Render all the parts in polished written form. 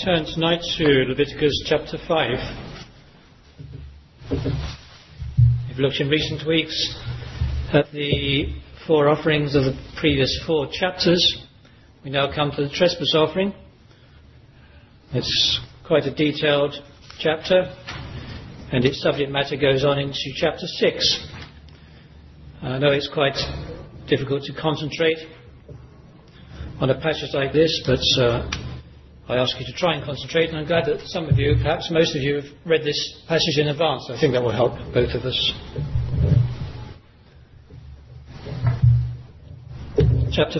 turn tonight to Leviticus chapter 5. We've looked in recent weeks at the four offerings of the previous four chapters. We now come to the trespass offering. It's quite a detailed chapter, and its subject matter goes on into chapter 6. I know it's quite difficult to concentrate on a passage like this, but I ask you to try and concentrate, and I'm glad that some of you, perhaps most of you, have read this passage in advance. I think that will help both of us. Chapter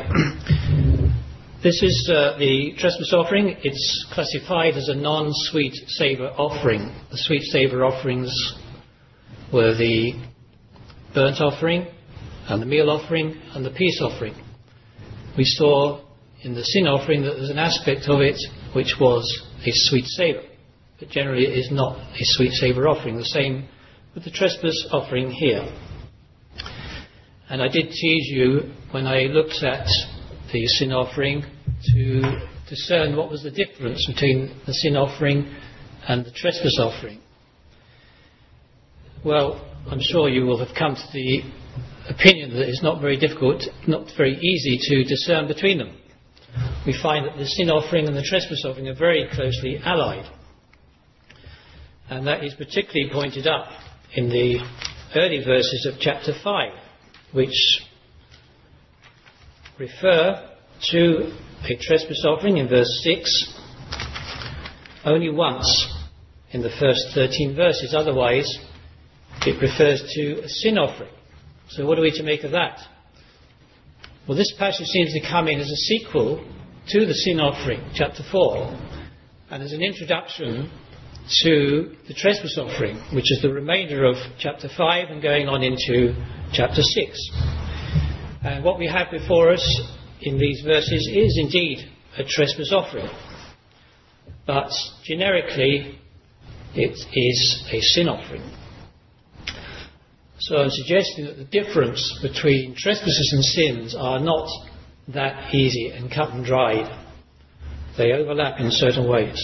5. This is the trespass offering. It's classified as a non-sweet savour offering. The sweet savour offerings were the burnt offering and the meal offering and the peace offering. We saw in the sin offering that there's an aspect of it which was a sweet savour, but generally it is not a sweet savour offering. The same with the trespass offering here. And I did tease you when I looked at the sin offering to discern what was the difference between the sin offering and the trespass offering. Well, I'm sure you will have come to the opinion that it's not very difficult, not very easy to discern between them. We find that the sin offering and the trespass offering are very closely allied. And that is particularly pointed up in the early verses of chapter 5, which refer to a trespass offering in verse 6 only once in the first 13 verses. Otherwise, it refers to a sin offering. So what are we to make of that? Well, this passage seems to come in as a sequel to the sin offering, chapter 4, and as an introduction to the trespass offering, which is the remainder of chapter 5 and going on into chapter 6. And what we have before us in these verses is indeed a trespass offering, but generically it is a sin offering. So I'm suggesting that the difference between trespasses and sins are not that easy and cut and dried. They overlap in certain ways.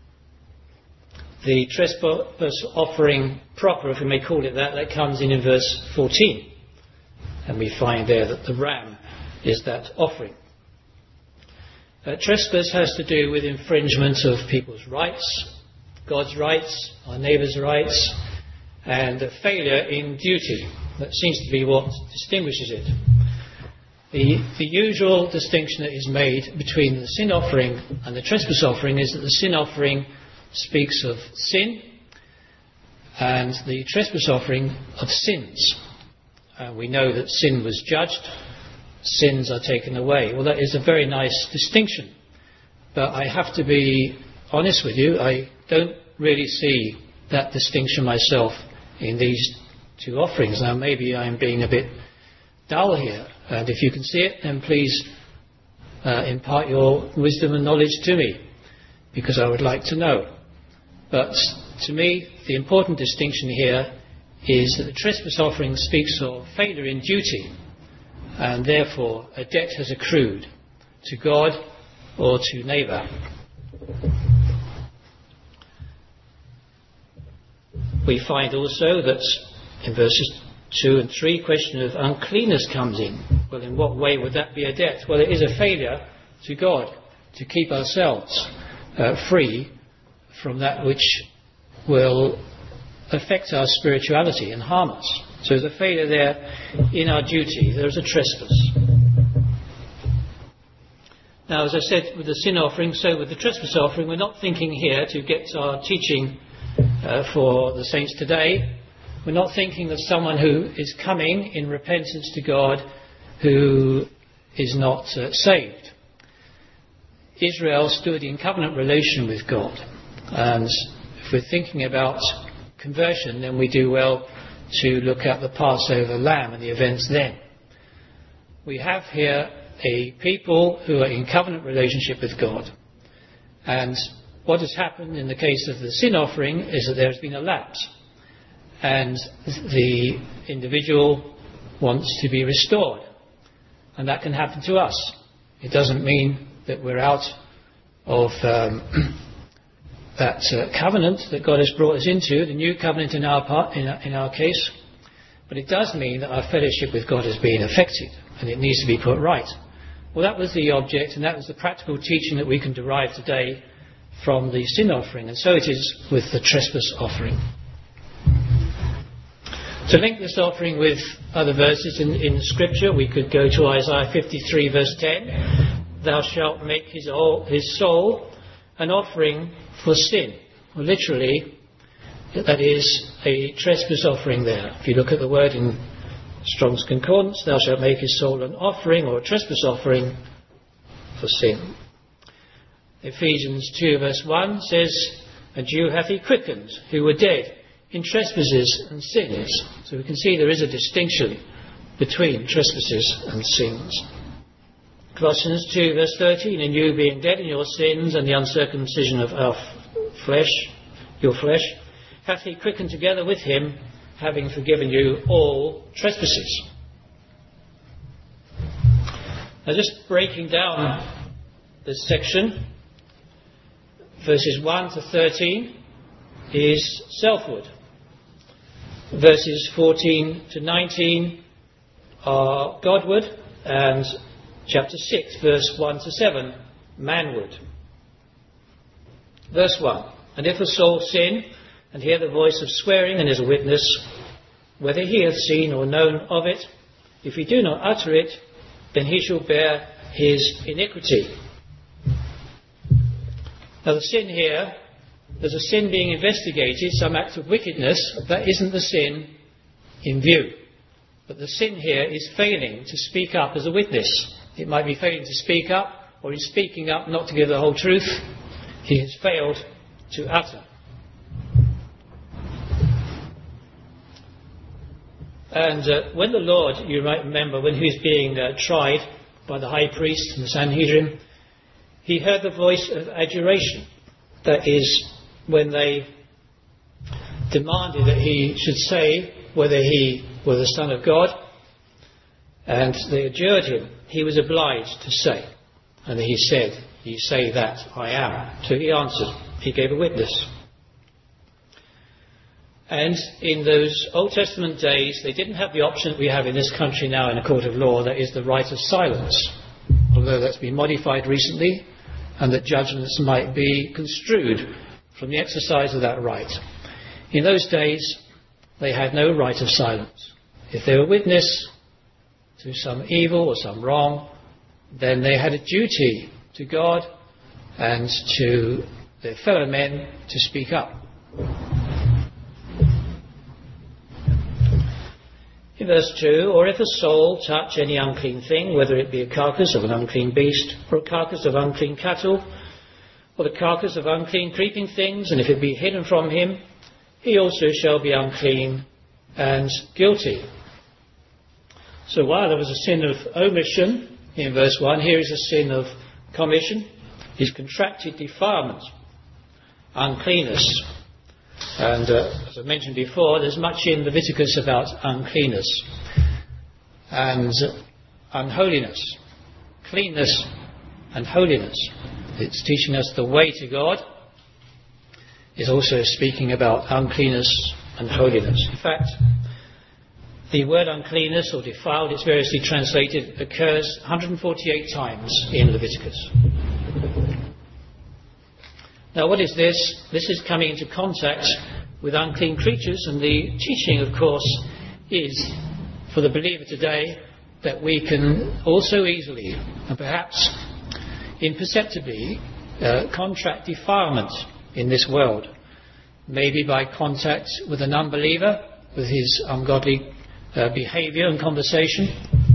The trespass offering proper, if we may call it that comes in verse 14. And we find there that the ram is that offering. Trespass has to do with infringement of people's rights, God's rights, our neighbour's rights, and a failure in duty. That seems to be what distinguishes it. The usual distinction that is made between the sin offering and the trespass offering is that the sin offering speaks of sin and the trespass offering of sins. We know that sin was judged, sins are taken away. Well, that is a very nice distinction, but I have to be honest with you, I don't really see that distinction myself in these two offerings. Now maybe I'm being a bit dull here, and if you can see it, then please impart your wisdom and knowledge to me, because I would like to know. But to me, the important distinction here is that the trespass offering speaks of failure in duty, and therefore a debt has accrued to God or to neighbour. We find also that in verses 2 and 3, question of uncleanness comes in. Well, in what way would that be a debt? Well, it is a failure to God to keep ourselves free from that which will affect our spirituality and harm us. So there's a failure there in our duty. There's a trespass. Now, as I said with the sin offering, so with the trespass offering, we're not thinking here to get our teaching for the saints today. We're not thinking of someone who is coming in repentance to God who is not saved. Israel stood in covenant relation with God, and if we're thinking about conversion, then we do well to look at the Passover lamb and the events then. We have here a people who are in covenant relationship with God, and what has happened in the case of the sin offering is that there has been a lapse, and the individual wants to be restored, and that can happen to us. It doesn't mean that we're out of that covenant that God has brought us into, the new covenant in our case. But it does mean that our fellowship with God has been affected and it needs to be put right. Well, that was the object, and that was the practical teaching that we can derive today from the sin offering, and so it is with the trespass offering. To link this offering with other verses in Scripture, we could go to Isaiah 53 verse 10. Thou shalt make his soul an offering for sin. Well, literally, that is a trespass offering there. If you look at the word in Strong's Concordance, thou shalt make his soul an offering or a trespass offering for sin. Ephesians 2 verse 1 says, and you hath he quickened who were dead in trespasses and sins. So we can see there is a distinction between trespasses and sins. Colossians 2 verse 13, and you being dead in your sins and the uncircumcision of your flesh, hath he quickened together with him, having forgiven you all trespasses. Now just breaking down this section, verses 1 to 13 is selfward. Verses 14 to 19 are Godward, and chapter 6, verse 1 to 7, manward. Verse 1, and if a soul sin, and hear the voice of swearing, and is a witness, whether he hath seen or known of it, if he do not utter it, then he shall bear his iniquity. Now the sin here, there's a sin being investigated, some act of wickedness, that isn't the sin in view. But the sin here is failing to speak up as a witness. It might be failing to speak up, or he's speaking up not to give the whole truth. He has failed to utter. And when the Lord, you might remember, when he was being tried by the high priest and the Sanhedrin, he heard the voice of adjuration. That is, when they demanded that he should say whether he were the Son of God, and they adjured him, he was obliged to say. And he said, you say that I am. So he answered. He gave a witness. And in those Old Testament days, they didn't have the option that we have in this country now in a court of law, that is the right of silence. Although that's been modified recently, and that judgments might be construed from the exercise of that right. In those days, they had no right of silence. If they were witness to some evil or some wrong, then they had a duty to God and to their fellow men to speak up. In verse 2, or if a soul touch any unclean thing, whether it be a carcass of an unclean beast, or a carcass of unclean cattle, or the carcass of unclean creeping things, and if it be hidden from him, he also shall be unclean and guilty. So while there was a sin of omission in verse 1, here is a sin of commission, is contracted defilement, uncleanness. And as I mentioned before, there's much in Leviticus about uncleanness and unholiness, cleanness and holiness. It's teaching us the way to God. It's also speaking about uncleanness and holiness. In fact, the word uncleanness or defiled, it's variously translated, occurs 148 times in Leviticus. Now what is this? This is coming into contact with unclean creatures, and the teaching, of course, is for the believer today that we can also easily and perhaps imperceptibly contract defilement in this world, maybe by contact with an unbeliever, with his ungodly behaviour and conversation.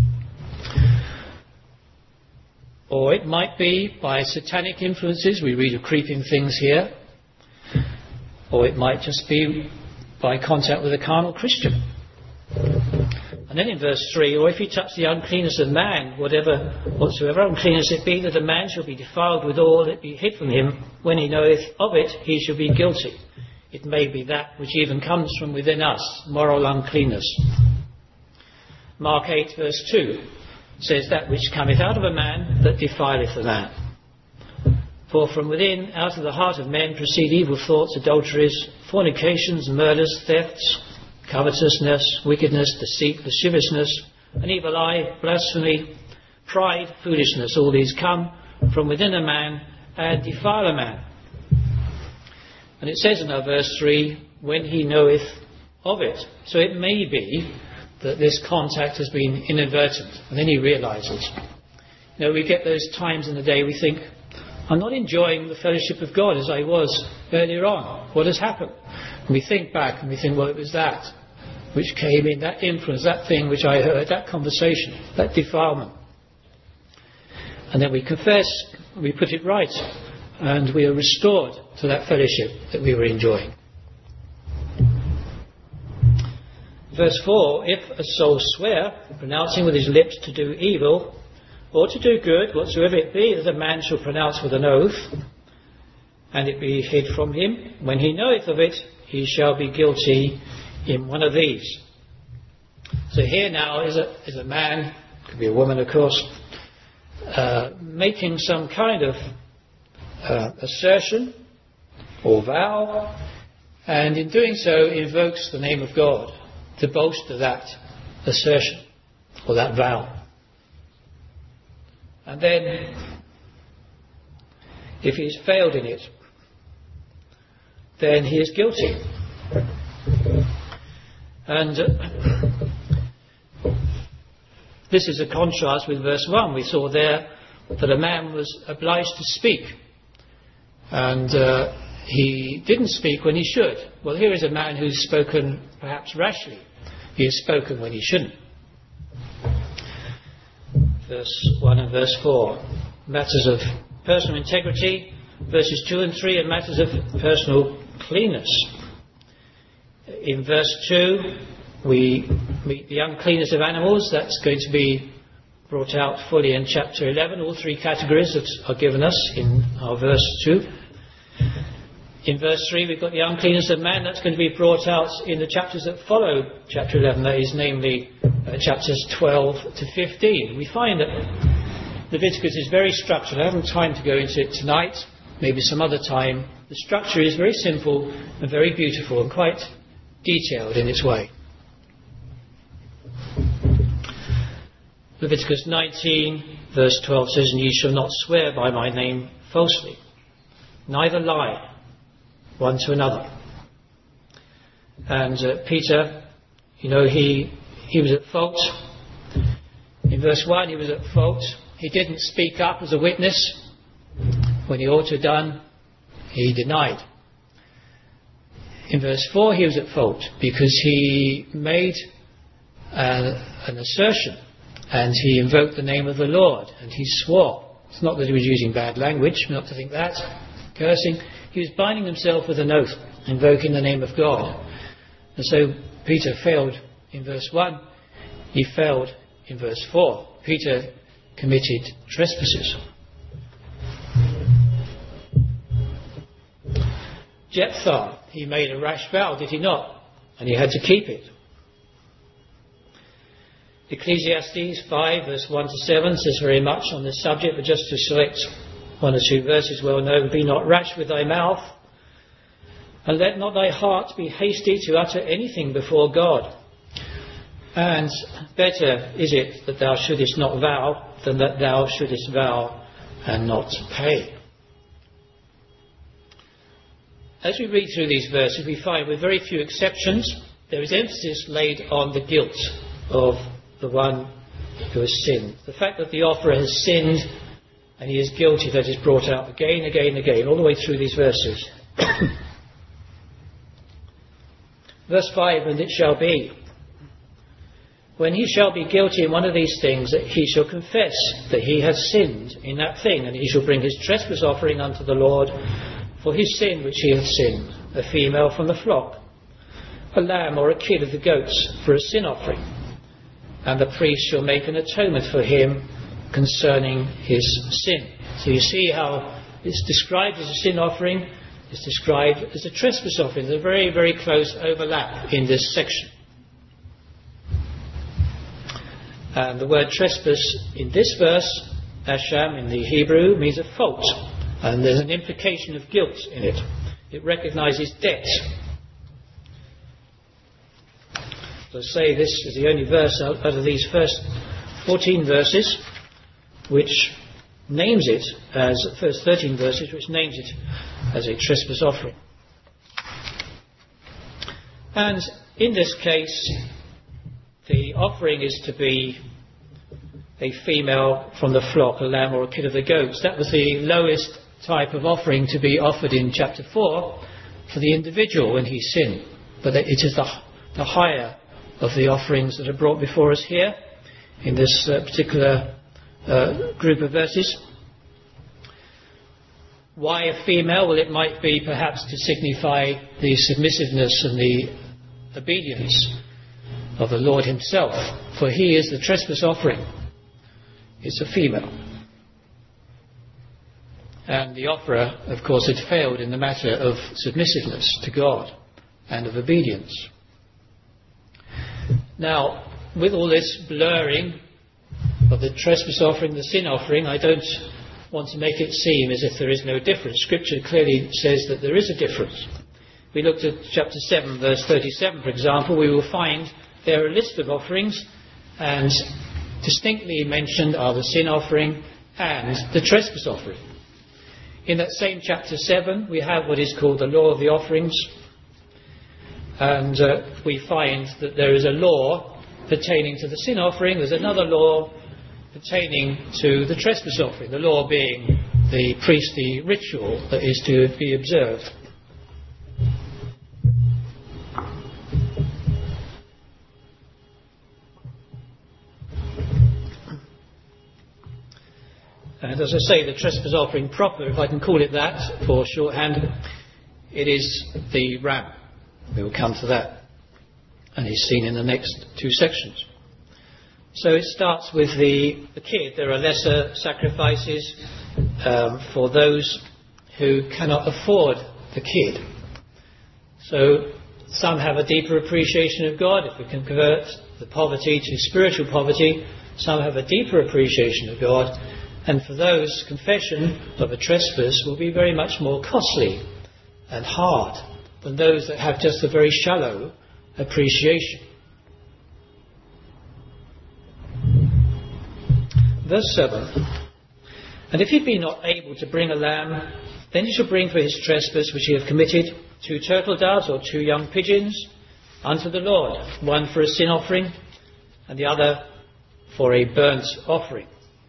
Or it might be by satanic influences. We read of creeping things here. Or it might just be by contact with a carnal Christian. And then in verse 3, or if he touch the uncleanness of man, whatsoever uncleanness it be, that a man shall be defiled with all that be hid from him, when he knoweth of it, he shall be guilty. It may be that which even comes from within us, moral uncleanness. Mark 8 verse 2 says, that which cometh out of a man that defileth a man. For from within, out of the heart of men, proceed evil thoughts, adulteries, fornications, murders, thefts, covetousness, wickedness, deceit, lasciviousness, an evil eye, blasphemy, pride, foolishness. All these come from within a man and defile a man. And it says in our verse 3, when he knoweth of it. So it may be that this contact has been inadvertent, and then he realises. We get those times in the day we think, I'm not enjoying the fellowship of God as I was earlier on. What has happened? And we think back and we think, well, it was that which came in, that influence, that thing which I heard, that conversation, that defilement. And then we confess, we put it right, and we are restored to that fellowship that we were enjoying. Verse 4, if a soul swear, pronouncing with his lips to do evil, or to do good, whatsoever it be that a man shall pronounce with an oath, and it be hid from him, when he knoweth of it, he shall be guilty in one of these. So here now is a man, could be a woman of course, making some kind of assertion or vow, and in doing so invokes the name of God to boast of that assertion or that vow. And then, if he's failed in it, then he is guilty. And this is a contrast with verse 1. We saw there that a man was obliged to speak, and he didn't speak when he should. Well, here is a man who's spoken perhaps rashly. He has spoken when he shouldn't. Verse 1 and verse 4, matters of personal integrity. Verses 2 and 3 are matters of personal cleanness. In verse 2, we meet the uncleanness of animals. That's going to be brought out fully in chapter 11. All three categories that are given us in our verse 2. In verse 3, we've got the uncleanness of man. That's going to be brought out in the chapters that follow chapter 11. That is, namely, chapters 12 to 15. We find that Leviticus is very structured. I haven't time to go into it tonight, maybe some other time. The structure is very simple and very beautiful and quite detailed in its way. Leviticus 19, verse 12 says, and ye shall not swear by my name falsely, neither lie one to another. And Peter, he was at fault. In verse 1, he was at fault. He didn't speak up as a witness when he ought to have done. He denied. In verse 4, he was at fault because he made an assertion and he invoked the name of the Lord and he swore. It's not that he was using bad language, not to think that, cursing. He was binding himself with an oath, invoking the name of God. And so Peter failed in verse 1. He failed in verse 4. Peter committed trespasses. Jephthah, he made a rash vow, did he not? And he had to keep it. Ecclesiastes 5 verse 1 to 7 says very much on this subject, but just to select one or two verses well known. Be not rash with thy mouth, and let not thy heart be hasty to utter anything before God. And better is it that thou shouldest not vow than that thou shouldest vow and not pay. As we read through these verses, we find with very few exceptions, there is emphasis laid on the guilt of the one who has sinned. The fact that the offerer has sinned and he is guilty, that is brought out again, all the way through these verses. Verse 5, and it shall be, when he shall be guilty in one of these things, that he shall confess that he hath sinned in that thing, and he shall bring his trespass offering unto the Lord for his sin which he hath sinned, a female from the flock, a lamb or a kid of the goats for a sin offering. And the priest shall make an atonement for him concerning his sin. So you see how it's described as a sin offering, it's described as a trespass offering. There's a very, very close overlap in this section. And the word trespass in this verse, asham in the Hebrew, means a fault, And there's an implication of guilt in it. It recognises debt. So say this is the only verse out of these first 14 verses which names it as, first 13 verses, which names it as a trespass offering. And in this case, the offering is to be a female from the flock, a lamb or a kid of the goats. That was the lowest type of offering to be offered in chapter 4 for the individual when he sinned. But it is the higher of the offerings that are brought before us here in this particular group of verses. Why a female? Well, it might be perhaps to signify the submissiveness and the obedience of the Lord himself, for he is the trespass offering. It's a female. And the offerer, of course, had failed in the matter of submissiveness to God and of obedience. Now, with all this blurring of the trespass offering, the sin offering, I don't want to make it seem as if there is no difference. Scripture clearly says that there is a difference. We looked at chapter 7, verse 37, for example. We will find there a list of offerings, and distinctly mentioned are the sin offering and the trespass offering. In that same chapter 7, we have what is called the law of the offerings, and we find that there is a law pertaining to the sin offering. There's another law pertaining to the trespass offering, the law being the priestly ritual that is to be observed. And as I say, the trespass offering proper, if I can call it that for shorthand, it is the ram. We will come to that, and he's seen in the next two sections. So it starts with the kid. There are lesser sacrifices for those who cannot afford the kid. So some have a deeper appreciation of God. If we can convert the poverty to spiritual poverty, some have a deeper appreciation of God. And for those, confession of a trespass will be very much more costly and hard than those that have just a very shallow appreciation. Verse 7. And if he be not able to bring a lamb, then he shall bring for his trespass which he hath committed 2 turtle doves or 2 young pigeons unto the Lord, one for a sin offering and the other for a burnt offering.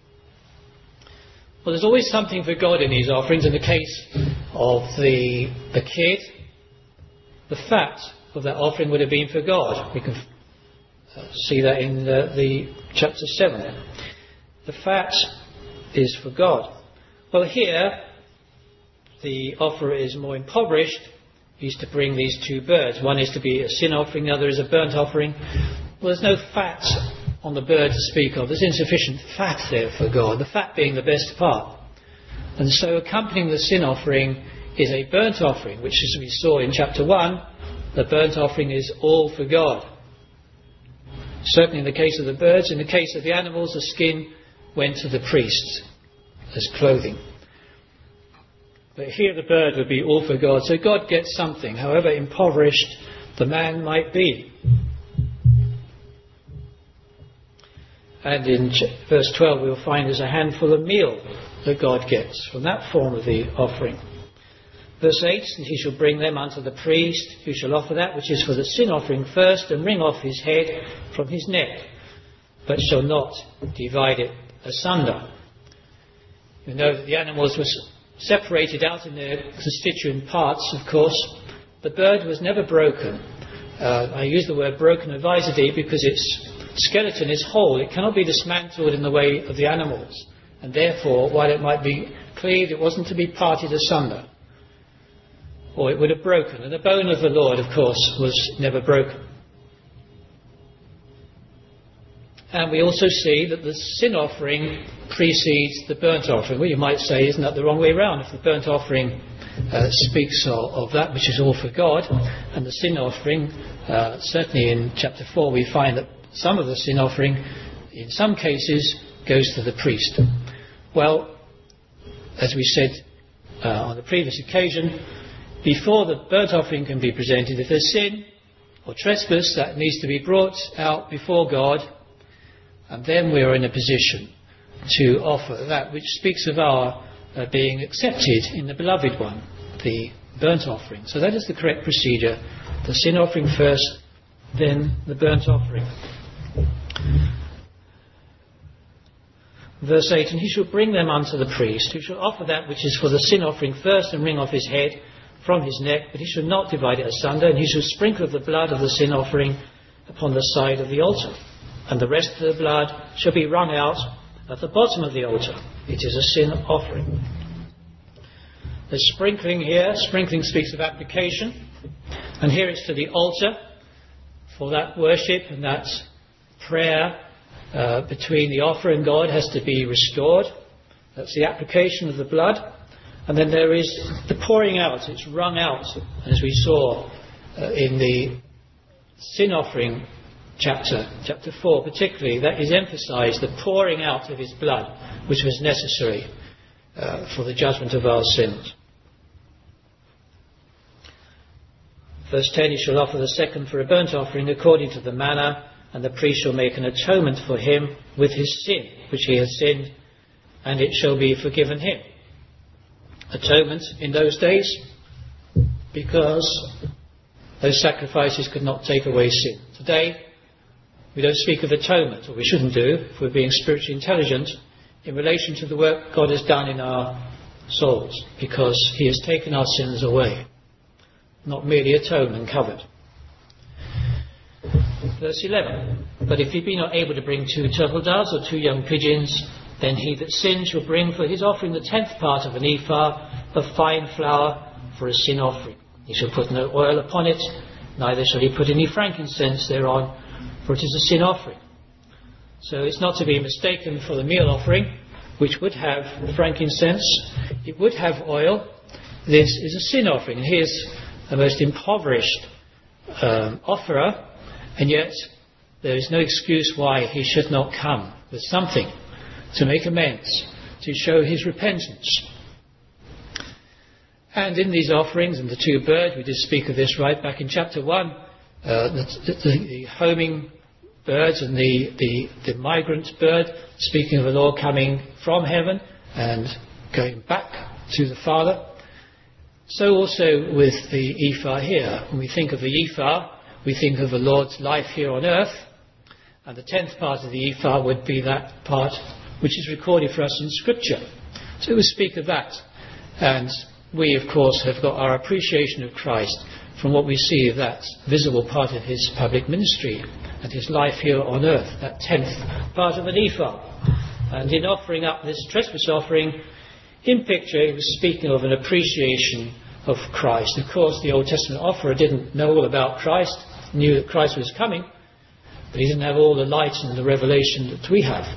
Well, there's always something for God in these offerings. In the case of the kid, the fat of that offering would have been for God. We can see that in the chapter 7. The fat is for God. Well, here the offerer is more impoverished. He's to bring these 2 birds. One is to be a sin offering, the other is a burnt offering. Well, there's no fat on the bird to speak of. There's insufficient fat there for God, the fat being the best part. And so accompanying the sin offering is a burnt offering, which, as we saw in chapter 1, the burnt offering is all for God. Certainly in the case of the birds. In the case of the animals, the skin went to the priests as clothing. But here the bird would be all for God. So God gets something, however impoverished the man might be. And in verse 12 we'll find there's a handful of meal that God gets from that form of the offering. Verse 8, and he shall bring them unto the priest, who shall offer that which is for the sin offering first, and wring off his head from his neck, but shall not divide it asunder. You know that the animals were separated out in their constituent parts, of course. The bird was never broken. I use the word broken advisedly because its skeleton is whole. It cannot be dismantled in the way of the animals. And therefore, while it might be cleaved, it wasn't to be parted asunder, or it would have broken. And the bone of the Lord, of course, was never broken. And we also see that the sin offering precedes the burnt offering. Well, you might say, isn't that the wrong way around? If the burnt offering speaks of that which is all for God, and the sin offering, certainly in chapter 4 we find that some of the sin offering, in some cases, goes to the priest. Well, as we said on the previous occasion, before the burnt offering can be presented, if there's sin or trespass, that needs to be brought out before God, and then we are in a position to offer that which speaks of our being accepted in the beloved one, the burnt offering. So that is the correct procedure. The sin offering first, then the burnt offering. Verse 8, and he shall bring them unto the priest, who shall offer that which is for the sin offering first, and wring off his head from his neck, but he shall not divide it asunder, and he shall sprinkle of the blood of the sin offering upon the side of the altar, and the rest of the blood shall be wrung out at the bottom of the altar. It is a sin offering. The sprinkling here, sprinkling speaks of application, and here it's to the altar for that worship, and that prayer between the offer and God has to be restored. That's the application of the blood. And then there is the pouring out. It's wrung out, as we saw in the sin offering chapter 4 particularly. That is emphasised, the pouring out of his blood, which was necessary for the judgment of our sins. Verse 10, he shall offer the second for a burnt offering according to the manner, and the priest shall make an atonement for him with his sin, which he has sinned, and it shall be forgiven him. Atonement in those days, because those sacrifices could not take away sin. Today, we don't speak of atonement, or we shouldn't do, if we're being spiritually intelligent, in relation to the work God has done in our souls, because he has taken our sins away. Not merely atoned and covered. Verse 11, but if he be not able to bring 2 turtle doves or 2 young pigeons, then he that sinned shall bring for his offering the 10th part of an ephah of fine flour for a sin offering. He shall put no oil upon it, neither shall he put any frankincense thereon, for it is a sin offering. So it's not to be mistaken for the meal offering, which would have frankincense, it would have oil. This is a sin offering, and here's a most impoverished offerer, and yet there is no excuse why he should not come with something to make amends, to show his repentance. And in these offerings, and the 2 birds, we did speak of this right back in chapter 1, the homing birds and the migrant bird, speaking of the Lord coming from heaven and going back to the Father. So also with the ephah here. When we think of the ephah, we think of the Lord's life here on earth, and the 10th part of the ephah would be that part which is recorded for us in Scripture. So we speak of that. And we, of course, have got our appreciation of Christ from what we see of that visible part of his public ministry and his life here on earth, that 10th part of an ephah. And in offering up this trespass offering, in picture, he was speaking of an appreciation of Christ. Of course, the Old Testament offerer didn't know all about Christ, knew that Christ was coming, but he didn't have all the light and the revelation that we have.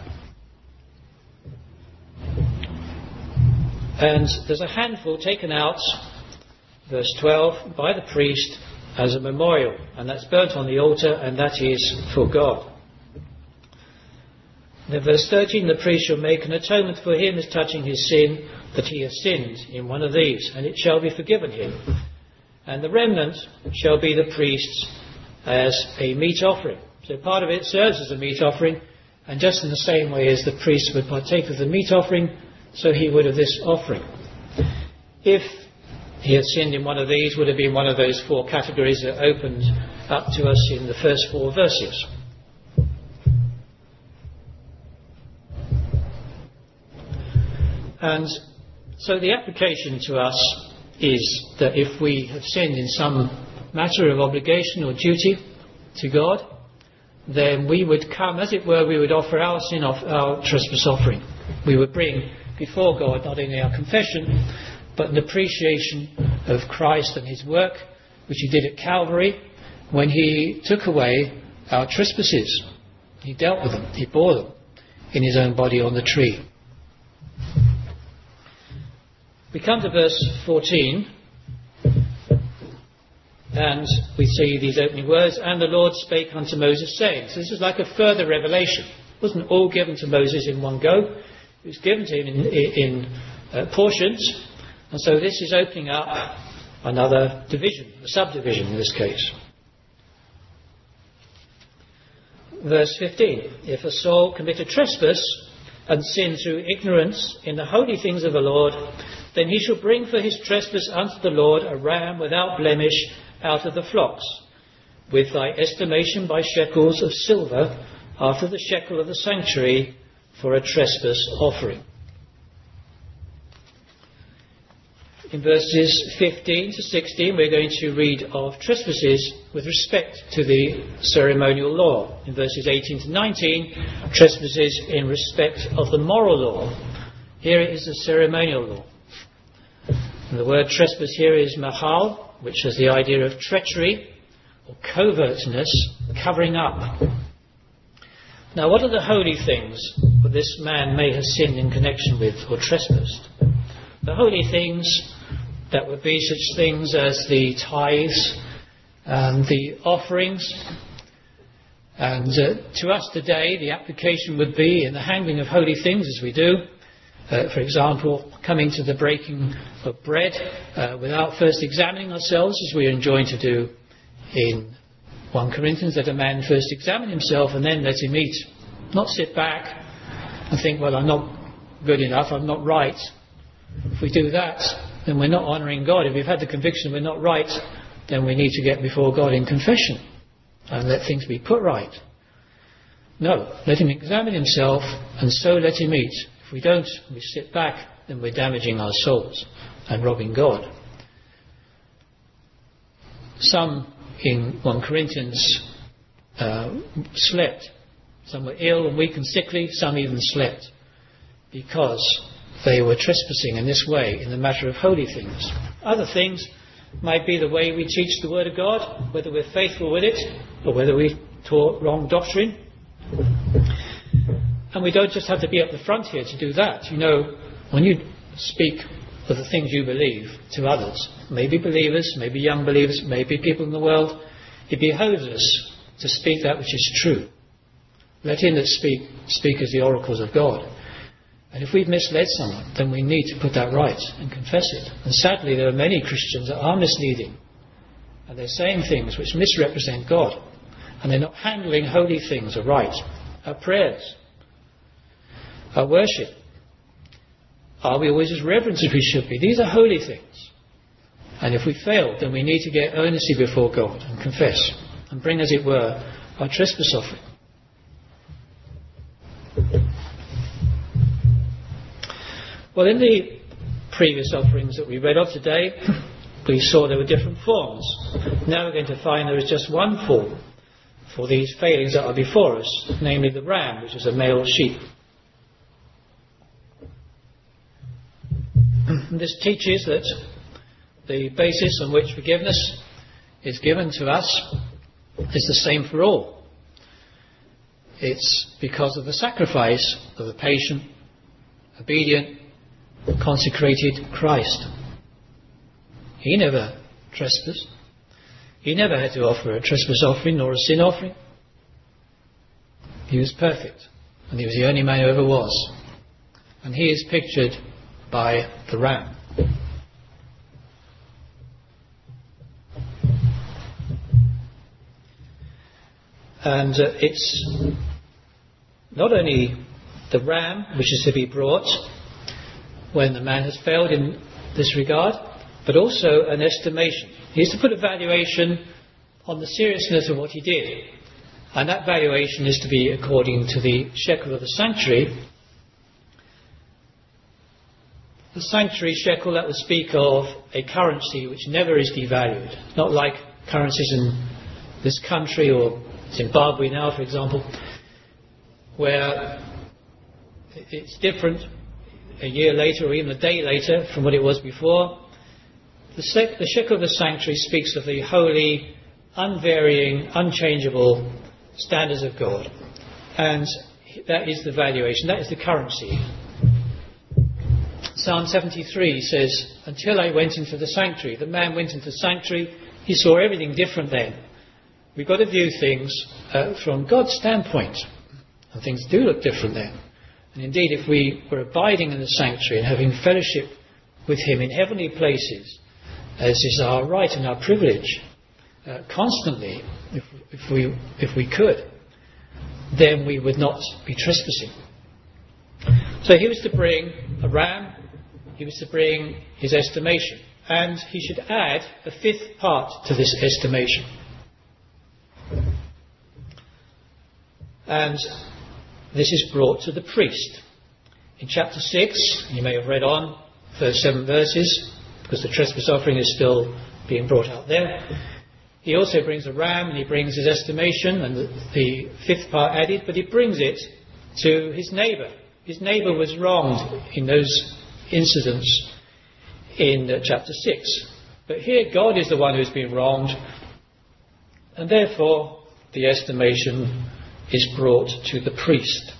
And there's a handful taken out, verse 12, by the priest as a memorial, and that's burnt on the altar, and that is for God. Then verse 13, the priest shall make an atonement for him as touching his sin, that he has sinned in one of these, and it shall be forgiven him. And the remnant shall be the priest's as a meat offering. So part of it serves as a meat offering, and just in the same way as the priest would partake of the meat offering, so he would of this offering. If he had sinned in one of these, would have been one of those 4 categories that opened up to us in the first 4 verses. And so the application to us is that if we have sinned in some matter of obligation or duty to God, then we would come, as it were, we would offer our sin off, our trespass offering. We would bring before God not only our confession, but an appreciation of Christ and his work, which he did at Calvary, when he took away our trespasses. He dealt with them, he bore them in his own body on the tree. We come to verse 14, and we see these opening words, and the Lord spake unto Moses, saying. So this is like a further revelation. It wasn't all given to Moses in one go. It was given to him in portions, And so this is opening up another division, a subdivision in this case. Verse 15. If a soul commit a trespass and sin through ignorance in the holy things of the Lord, then he shall bring for his trespass unto the Lord a ram without blemish out of the flocks, with thy estimation by shekels of silver, after the shekel of the sanctuary, for a trespass offering. In verses 15 to 16 we're going to read of trespasses with respect to the ceremonial law. In verses 18 to 19, trespasses in respect of the moral law. Here it is the ceremonial law. And the word trespass here is mahal, which has the idea of treachery or covertness, covering up. Now, what are the holy things that this man may have sinned in connection with or trespassed? The holy things, that would be such things as the tithes and the offerings. And to us today, the application would be in the handling of holy things as we do. For example, coming to the breaking of bread without first examining ourselves, as we are enjoined to do in 1 Corinthians, let a man first examine himself and then let him eat. Not sit back and think, well, I'm not good enough, I'm not right. If we do that, then we're not honouring God. If we've had the conviction we're not right, then we need to get before God in confession and let things be put right. No, let him examine himself and so let him eat. If we don't, we sit back, then we're damaging our souls and robbing God. Some in 1 Corinthians slept. Some were ill and weak and sickly. Some even slept because they were trespassing in this way in the matter of holy things. Other things might be the way we teach the Word of God, whether we're faithful with it or whether we taught wrong doctrine. And we don't just have to be up the front here to do that. You know, when you speak of the things you believe to others, maybe believers, maybe young believers, maybe people in the world, it behoves us to speak that which is true. Let him that speak as the oracles of God. And if we've misled someone, then we need to put that right and confess it. And sadly, there are many Christians that are misleading. And they're saying things which misrepresent God. And they're not handling holy things aright. Our prayers, our worship. Are we always as reverent as we should be? These are holy things. And if we fail, then we need to get earnestly before God and confess. And bring, as it were, our trespass offering. Well, in the previous offerings that we read of today, we saw there were different forms. Now we're going to find there is just one form for these failings that are before us, namely the ram, which is a male sheep. And this teaches that the basis on which forgiveness is given to us is the same for all. It's because of the sacrifice of the patient, obedient, consecrated Christ. He never trespassed. He never had to offer a trespass offering nor a sin offering. He was perfect, and he was the only man who ever was. And he is pictured by the ram. And it's not only the ram which is to be brought when the man has failed in this regard, but also an estimation. He is to put a valuation on the seriousness of what he did. And that valuation is to be according to the shekel of the sanctuary. The sanctuary shekel, that would speak of a currency which never is devalued. Not like currencies in this country or Zimbabwe now, for example, where it's different a year later or even a day later from what it was before. The shekel of the sanctuary speaks of the holy, unvarying, unchangeable standards of God. And that is the valuation, that is the currency. Psalm 73 says, until I went into the sanctuary. The man went into the sanctuary, he saw everything different then. We've got to view things from God's standpoint. And things do look different then. And indeed, if we were abiding in the sanctuary and having fellowship with him in heavenly places, as is our right and our privilege, constantly, if we could, then we would not be trespassing. So he was to bring a ram, he was to bring his estimation, and he should add a fifth part to this estimation. And this is brought to the priest. In chapter 6, you may have read on, first 7 verses, because the trespass offering is still being brought out there. He also brings a ram, and he brings his estimation and the fifth part added, but he brings it to his neighbour. His neighbour was wronged in those incidents in chapter 6. But here God is the one who's been wronged, and therefore the estimation is brought to the priest.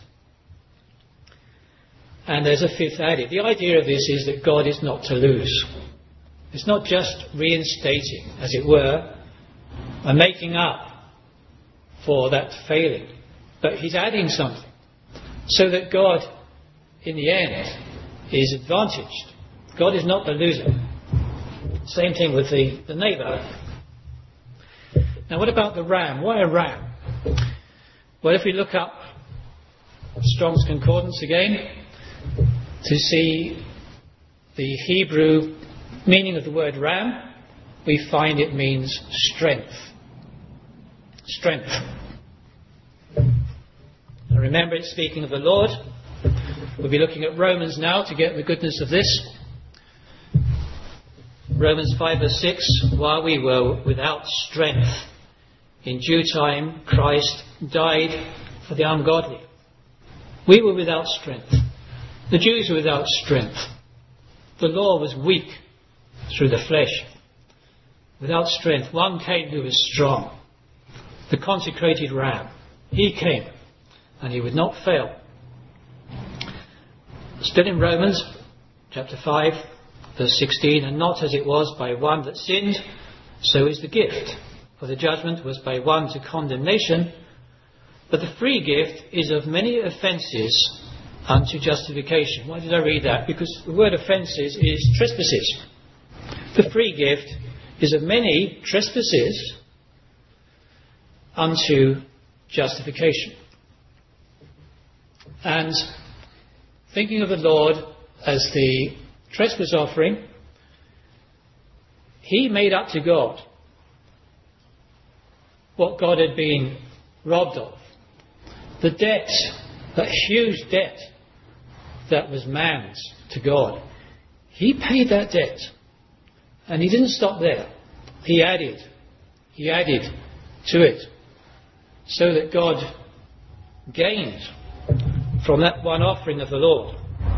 And there's a fifth added. The idea of this is that God is not to lose. It's not just reinstating, as it were, and making up for that failing, but he's adding something so that God, in the end, is advantaged. God is not the loser. Same thing with the neighbour. Now, what about the ram? Why a ram? Well, if we look up Strong's Concordance again to see the Hebrew meaning of the word ram, we find it means strength. Strength. And remember, it's speaking of the Lord. We'll be looking at Romans now to get the goodness of this. Romans 5 verse 6, while we were without strength, in due time Christ died for the ungodly. We were without strength. The Jews were without strength. The law was weak through the flesh. Without strength, one came who was strong. The consecrated ram. He came, and he would not fail. Still in Romans chapter 5 verse 16, and not as it was by one that sinned, so is the gift. For the judgment was by one to condemnation, but the free gift is of many offences unto justification. Why did I read that? Because the word offences is trespasses. The free gift is of many trespasses unto justification. And thinking of the Lord as the trespass offering, he made up to God what God had been robbed of. The debt, that huge debt that was man's to God. He paid that debt. And he didn't stop there. He added to it, so that God gained from that one offering of the Lord.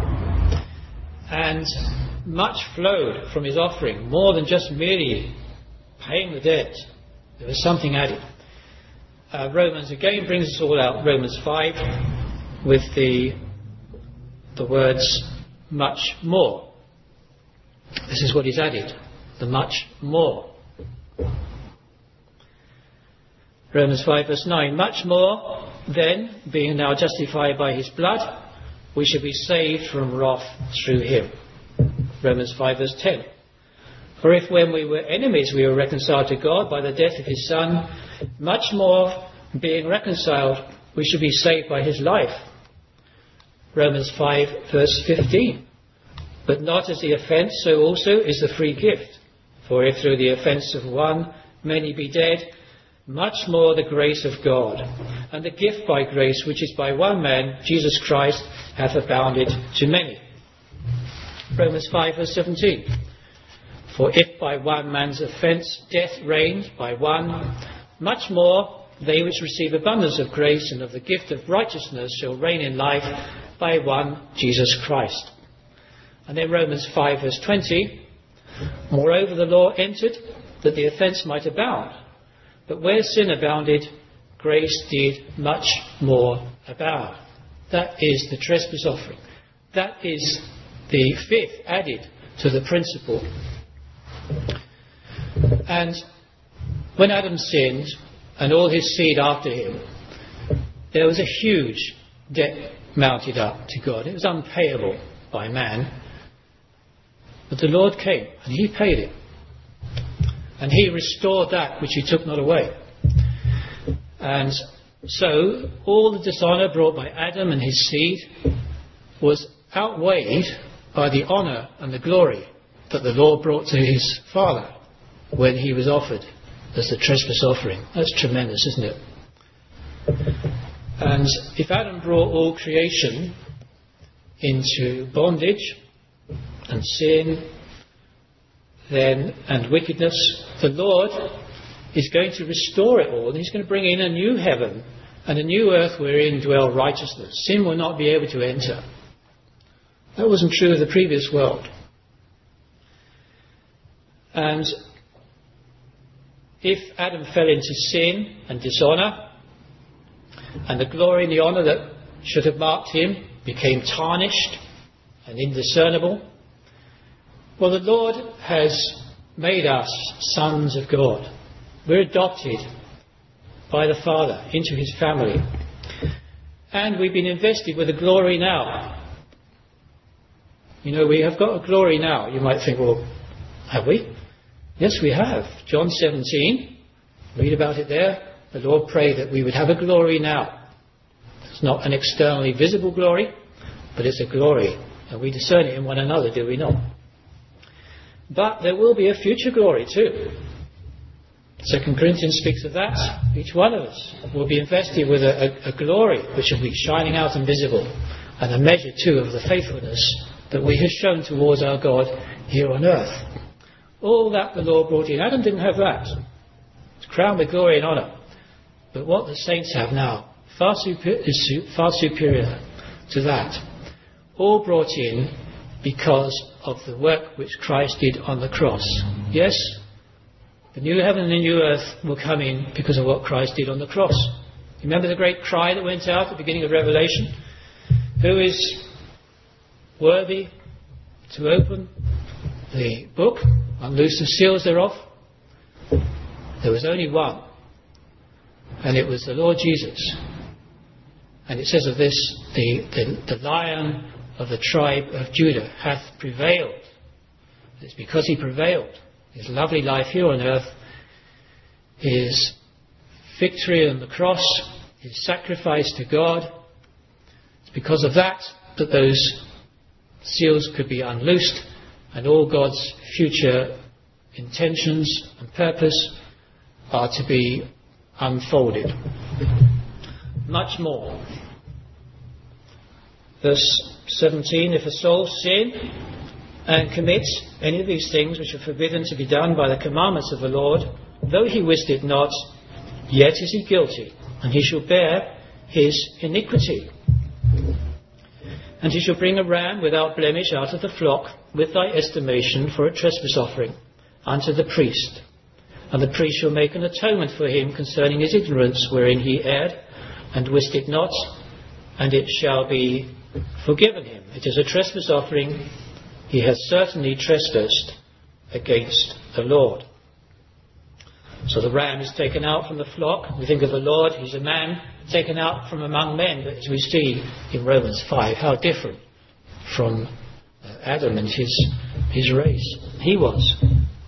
And much flowed from his offering, more than just merely paying the debt. There was something added. Romans again brings us all out. Romans 5 with the words much more. This is what is added. The much more. Romans 5 verse 9. Much more then, being now justified by his blood, we shall be saved from wrath through him. Romans 5 verse 10. For if when we were enemies we were reconciled to God by the death of his Son, much more, being reconciled, we shall be saved by his life. Romans 5 verse 15. But not as the offence, so also is the free gift. For if through the offence of one many be dead, much more the grace of God, and the gift by grace which is by one man, Jesus Christ, hath abounded to many. Romans 5 verse 17. For if by one man's offence death reigned by one, much more they which receive abundance of grace and of the gift of righteousness shall reign in life by one Jesus Christ. And then Romans 5 verse 20. Moreover the law entered that the offence might abound. But where sin abounded, grace did much more abound. That is the trespass offering. That is the fifth added to the principle. And when Adam sinned, and all his seed after him, there was a huge debt mounted up to God. It was unpayable by man. But the Lord came, and he paid it. And he restored that which he took not away. And so all the dishonour brought by Adam and his seed was outweighed by the honour and the glory that the Lord brought to his Father when he was offered as the trespass offering. That's tremendous, isn't it? And if Adam brought all creation into bondage and sin and wickedness, the Lord is going to restore it all, and he's going to bring in a new heaven and a new earth wherein dwell righteousness. Sin will not be able to enter. That wasn't true of the previous world. And if Adam fell into sin and dishonour, and the glory and the honour that should have marked him became tarnished and indiscernible, well, the Lord has made us sons of God. We're adopted by the Father into his family. And we've been invested with a glory now. You know, we have got a glory now. You might think, well, have we? Yes, we have. John 17, read about it there. The Lord prayed that we would have a glory now. It's not an externally visible glory, but it's a glory. And we discern it in one another, do we not? But there will be a future glory too. 2 Corinthians speaks of that. Each one of us will be invested with a glory which will be shining out and visible, and a measure too of the faithfulness that we have shown towards our God here on earth. All that the Lord brought in. Adam didn't have that. It's crowned with glory and honour. But what the saints have now is far superior to that. All brought in because of the work which Christ did on the cross. Yes, the new heaven and the new earth will come in because of what Christ did on the cross. Remember the great cry that went out at the beginning of Revelation? Who is worthy to open the book, unloose the seals thereof? There was only one, and it was the Lord Jesus. And it says of this, the Lion of the tribe of Judah hath prevailed. It's because he prevailed. His lovely life here on earth, his victory on the cross, his sacrifice to God. It's because of that that those seals could be unloosed, and all God's future intentions and purpose are to be unfolded. Much more. Verse 17, if a soul sin and commits any of these things which are forbidden to be done by the commandments of the Lord, though he wist it not, yet is he guilty, and he shall bear his iniquity. And he shall bring a ram without blemish out of the flock with thy estimation for a trespass offering unto the priest. And the priest shall make an atonement for him concerning his ignorance wherein he erred, and wist it not, and it shall be forgiven him. It is a trespass offering. He has certainly trespassed against the Lord. So the ram is taken out from the flock. We think of the Lord, he's a man taken out from among men. But as we see in Romans 5, how different from Adam and his race he was.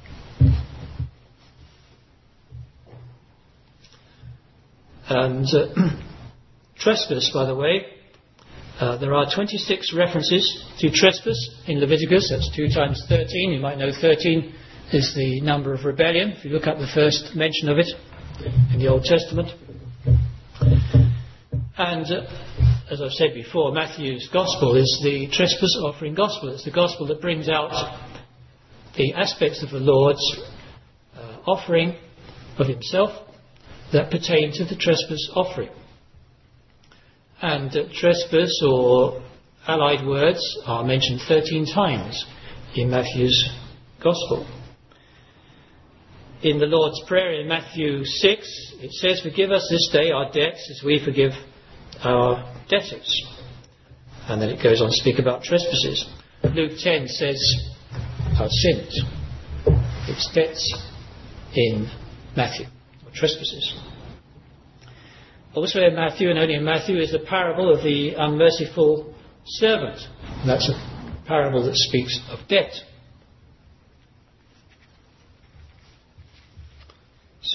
And trespass, by the way, there are 26 references to trespass in Leviticus. That's 2 times 13. You might know 13 is the number of rebellion, if you look up the first mention of it in the Old Testament. And as I've said before, Matthew's Gospel is the trespass offering Gospel. It's the Gospel that brings out the aspects of the Lord's offering of himself that pertain to the trespass offering. And trespass or allied words are mentioned 13 times in Matthew's Gospel. In the Lord's Prayer in Matthew 6, it says, forgive us this day our debts as we forgive our debtors. And then it goes on to speak about trespasses. Luke 10 says our sins. It's debts in Matthew, or trespasses. Also in Matthew, and only in Matthew, is the parable of the unmerciful servant. And that's a parable that speaks of debt.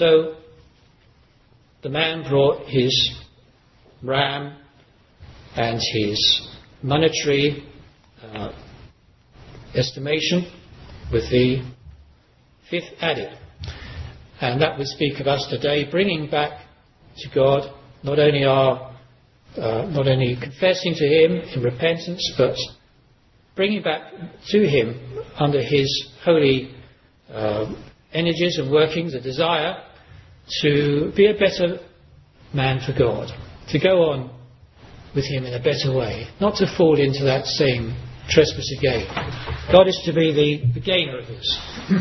So the man brought his ram and his monetary estimation with the fifth added. And that would speak of us today, bringing back to God not only confessing to Him in repentance, but bringing back to Him under His holy energies and workings a desire to be a better man for God, to go on with Him in a better way, not to fall into that same trespass again. God is to be the gainer of this.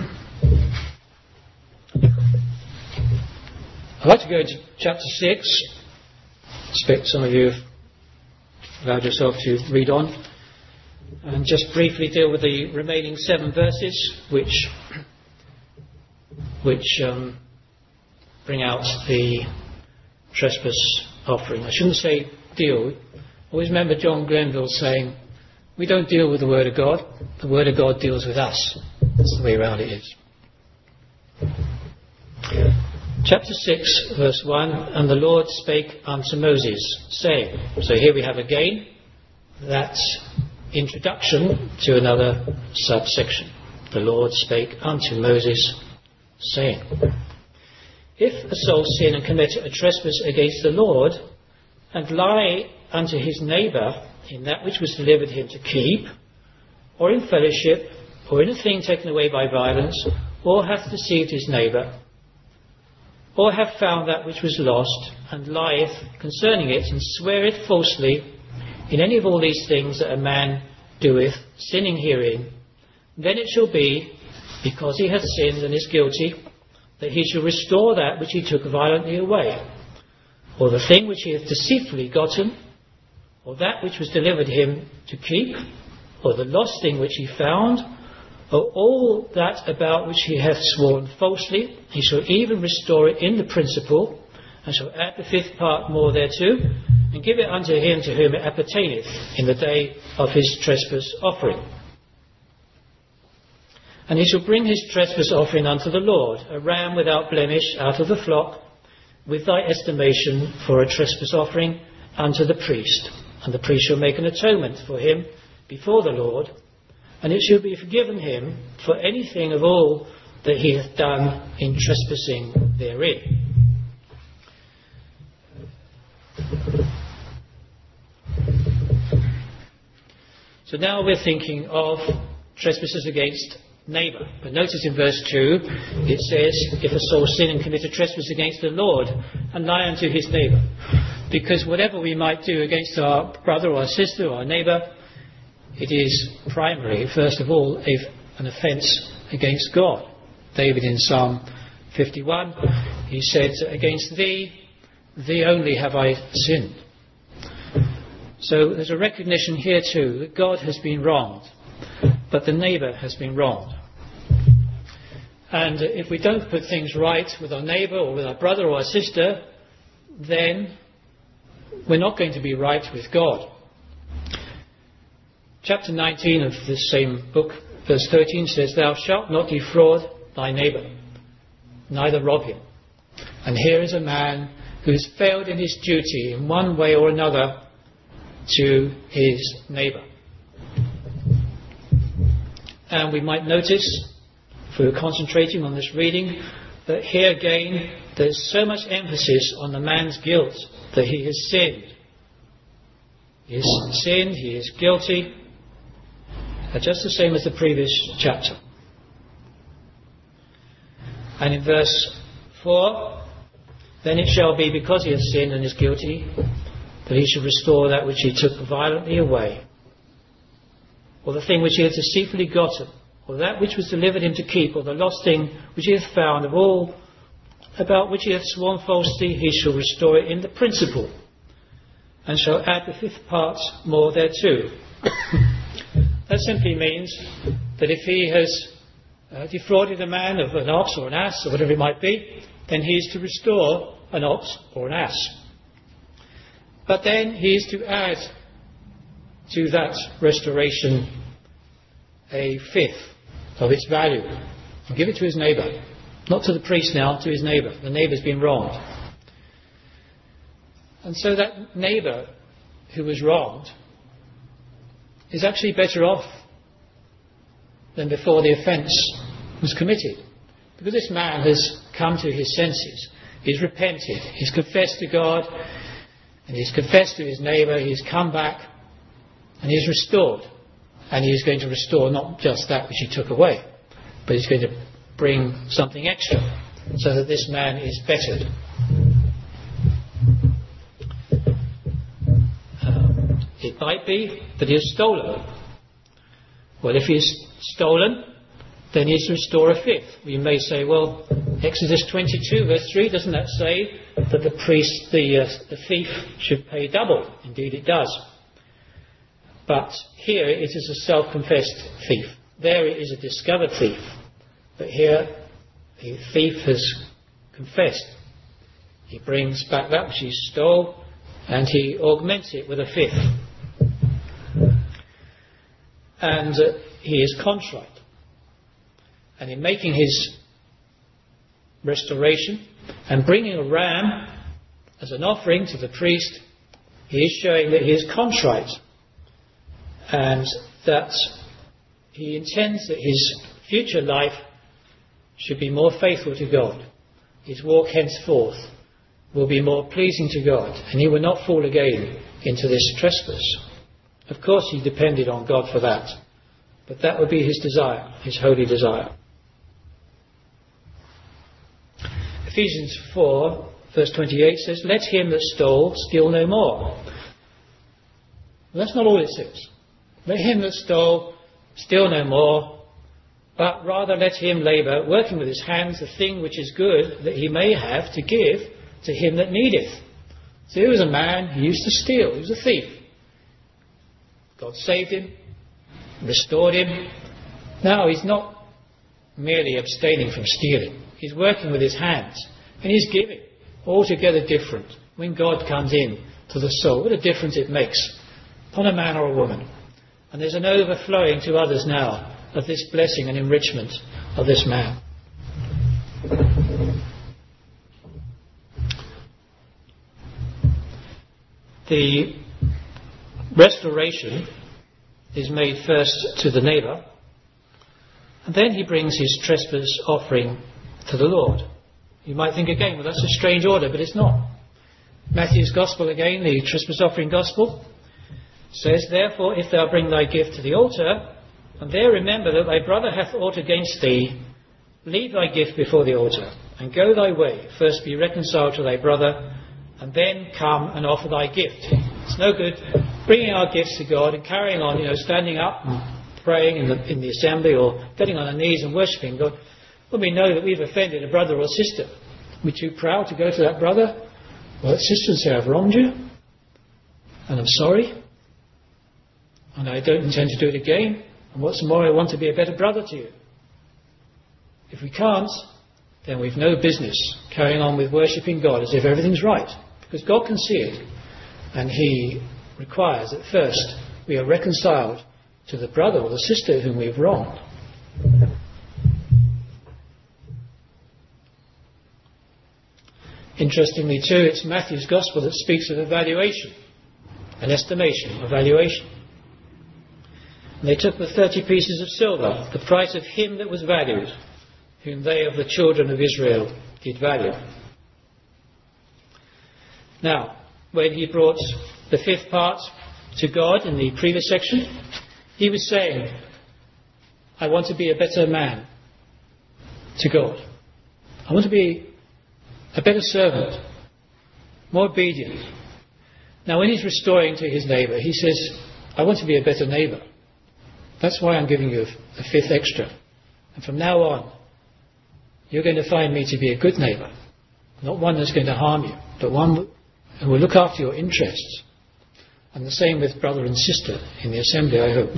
I'd like to go into chapter 6. I expect some of you have allowed yourself to read on, and just briefly deal with the remaining 7 verses which bring out the trespass offering. I shouldn't say deal. Always remember John Grenville saying, we don't deal with the Word of God, the Word of God deals with us. That's the way around it is. Chapter 6, verse 1, and the Lord spake unto Moses, saying. So here we have again that introduction to another subsection. The Lord spake unto Moses, saying, if a soul sin and commit a trespass against the Lord, and lie unto his neighbour in that which was delivered him to keep, or in fellowship, or in a thing taken away by violence, or hath deceived his neighbour, or have found that which was lost, and lieth concerning it, and sweareth falsely in any of all these things that a man doeth, sinning herein, then it shall be, because he hath sinned and is guilty, that he shall restore that which he took violently away, or the thing which he hath deceitfully gotten, or that which was delivered him to keep, or the lost thing which he found, or all that about which he hath sworn falsely, he shall even restore it in the principal, and shall add the 5th part more thereto, and give it unto him to whom it appertaineth in the day of his trespass offering. And he shall bring his trespass offering unto the Lord, a ram without blemish out of the flock, with thy estimation for a trespass offering unto the priest. And the priest shall make an atonement for him before the Lord, and it shall be forgiven him for anything of all that he hath done in trespassing therein. So now we're thinking of trespasses against neighbour. But notice in verse 2 it says, if a soul sin and commit a trespass against the Lord, and lie unto his neighbour. Because whatever we might do against our brother or our sister or our neighbour, it is primarily, first of all, an offence against God. David in Psalm 51, he said, against thee only have I sinned. So there's a recognition here too that God has been wronged, but the neighbour has been wronged. And if we don't put things right with our neighbour or with our brother or our sister, then we're not going to be right with God. Chapter 19 of this same book, verse 13 says, thou shalt not defraud thy neighbour, neither rob him. And here is a man who's failed in his duty in one way or another to his neighbour. And we might notice, if we were concentrating on this reading, that here again there's so much emphasis on the man's guilt, that he has sinned. He has sinned, he is guilty, just the same as the previous chapter. And in verse 4, then it shall be, because he has sinned and is guilty, that he shall restore that which he took violently away, or the thing which he hath deceitfully gotten, or that which was delivered him to keep, or the lost thing which he hath found, of all about which he hath sworn falsely, he shall restore it in the principal, and shall add the 5th part more thereto. That simply means that if he has defrauded a man of an ox or an ass or whatever it might be, then he is to restore an ox or an ass. But then he is to add to that restoration a 5th of its value and give it to his neighbour. Not to the priest now, to his neighbour. The neighbour's been wronged. And so that neighbour who was wronged is actually better off than before the offence was committed. Because this man has come to his senses. He's repented. He's confessed to God. And he's confessed to his neighbour. He's come back. And he's restored. And he's going to restore not just that which he took away, but he's going to bring something extra so that this man is bettered. It might be that he has stolen. Well, if he's stolen, then he's to restore a fifth. We may say, well, Exodus 22 verse 3, doesn't that say that the thief should pay double? Indeed it does. But here it is a self-confessed thief. There it is a discovered thief. But here the thief has confessed. He brings back that which he stole and he augments it with a fifth. And he is contrite. And in making his restoration and bringing a ram as an offering to the priest, he is showing that he is contrite and that he intends that his future life should be more faithful to God. His walk henceforth will be more pleasing to God, and he will not fall again into this trespass. Of course he depended on God for that, but that would be his desire, his holy desire. Ephesians 4 verse 28 says, "Let him that stole steal no more." Well, that's not all it says. Let him that stole steal no more, but rather let him labour, working with his hands the thing which is good, that he may have to give to him that needeth. So here was a man who used to steal. He was a thief. God saved him, restored him. Now he's not merely abstaining from stealing. He's working with his hands and he's giving. Altogether different. When God comes in to the soul, what a difference it makes upon a man or a woman. And there's an overflowing to others now of this blessing and enrichment of this man. The restoration is made first to the neighbour, and then he brings his trespass offering to the Lord. You might think again, well, that's a strange order, but it's not. Matthew's Gospel again, the trespass offering Gospel, says, "Therefore, if thou bring thy gift to the altar, and there remember that thy brother hath aught against thee, leave thy gift before the altar, and go thy way. First be reconciled to thy brother, and then come and offer thy gift." It's no good bringing our gifts to God and carrying on, standing up and praying in the assembly or getting on our knees and worshipping God when we know that we've offended a brother or sister. We're too proud to go to that brother or that sister and say, "I've wronged you, and I'm sorry, and I don't intend to do it again, and what's more, I want to be a better brother to you." If we can't, then we've no business carrying on with worshipping God as if everything's right, because God can see it, and he requires that first we are reconciled to the brother or the sister whom we've wronged. Interestingly too, it's Matthew's Gospel that speaks of evaluation, an estimation, evaluation. And they took the 30 pieces of silver, the price of him that was valued, whom they of the children of Israel did value. Now, when he brought the fifth part to God in the previous section, he was saying, I want to be a better man to God. I want to be a better servant, more obedient. Now, when he's restoring to his neighbour, he says, I want to be a better neighbour. That's why I'm giving you a fifth extra. And from now on, you're going to find me to be a good neighbour. Not one that's going to harm you, but one who will look after your interests. And the same with brother and sister in the assembly, I hope.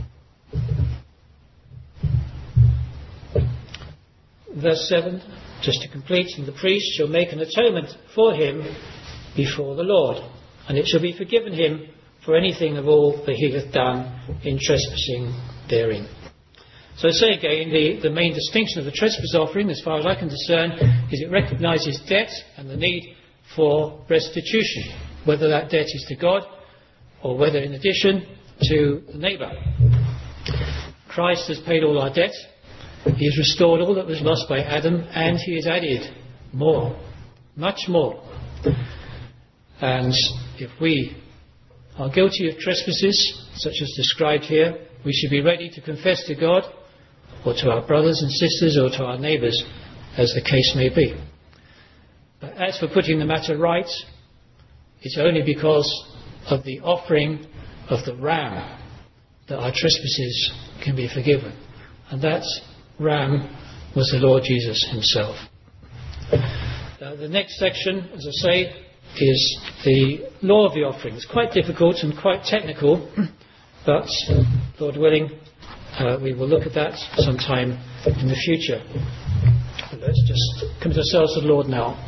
Verse 7, just to complete, and the priest shall make an atonement for him before the Lord, and it shall be forgiven him for anything of all that he hath done in trespassing therein. So I say again, the main distinction of the trespass offering, as far as I can discern, is it recognises debt and the need for restitution, whether that debt is to God or whether in addition to the neighbour. Christ has paid all our debt. He has restored all that was lost by Adam, and he has added more, much more. And if we are guilty of trespasses, such as described here, we should be ready to confess to God, or to our brothers and sisters, or to our neighbours, as the case may be. But as for putting the matter right, it's only because of the offering of the ram that our trespasses can be forgiven. And that ram was the Lord Jesus himself. The next section, as I say, is the law of the offering. It's quite difficult and quite technical, but Lord willing, we will look at that sometime in the future. But let's just commit ourselves to the Lord now.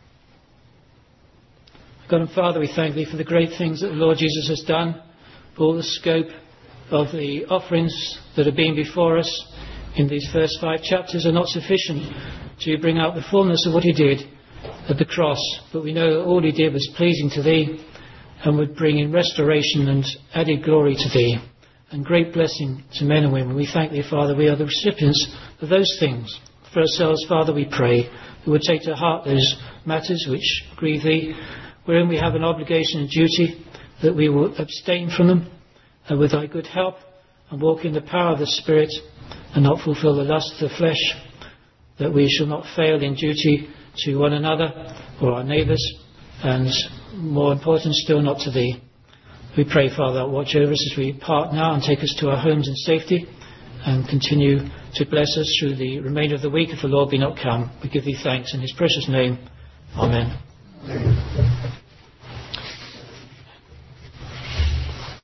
God and Father, we thank Thee for the great things that the Lord Jesus has done, for all the scope of the offerings that have been before us in these first 5 chapters are not sufficient to bring out the fullness of what He did at the cross. But we know that all He did was pleasing to Thee and would bring in restoration and added glory to Thee and great blessing to men and women. We thank Thee, Father, we are the recipients of those things. For ourselves, Father, we pray we would take to heart those matters which grieve Thee, wherein we have an obligation and duty, that we will abstain from them, and with Thy good help, and walk in the power of the Spirit, and not fulfil the lust of the flesh, that we shall not fail in duty to one another or our neighbours, and more important still, not to Thee. We pray, Father, watch over us as we part now and take us to our homes in safety, and continue to bless us through the remainder of the week if the Lord be not come. We give Thee thanks in His precious name. Amen.